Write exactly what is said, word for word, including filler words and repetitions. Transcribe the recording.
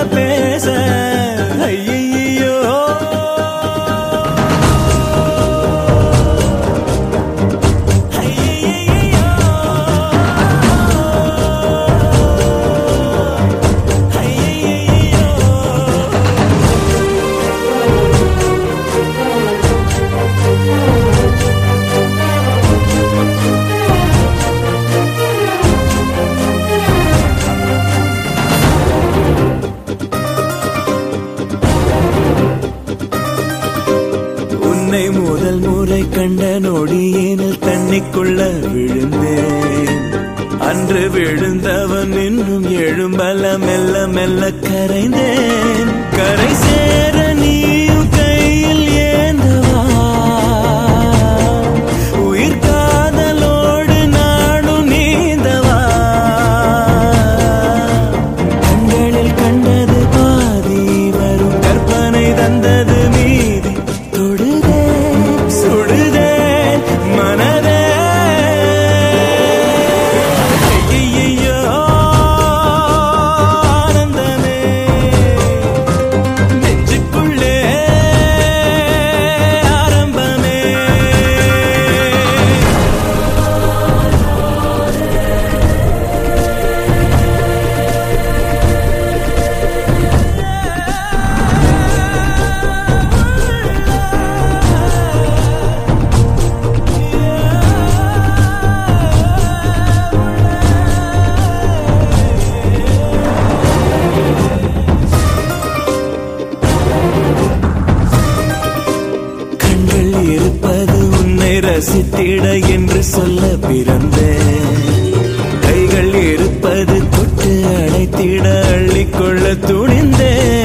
பேச ஐயையோ முதல் முறை கண்ட நொடியேனில் தண்ணிக்குள்ள விழுந்தேன். அன்று விழுந்தவன் இன்னும் எழும்பல மெல்ல மெல்ல கரைந்தேன். கரை சேர நீயும் கையில் ஏந்தவா உயிர் காதலோடு நானும் நீந்தவா. கண்களில் கண்டது பாதி வரும் கற்பனை தந்தது மீதி. தொடுதே சுடுதே மனதே ஐயையோ ஆனந்தமே நெஞ்சுக்குள்ளே ஆரம்பமே. இருப்பது உன்னை ரசித்திட என்று சொல்ல பிறந்தேன். கைகள் இருப்பது தொட்டு அழைத்திட அள்ளிக்கொள்ள துணிந்தேன்.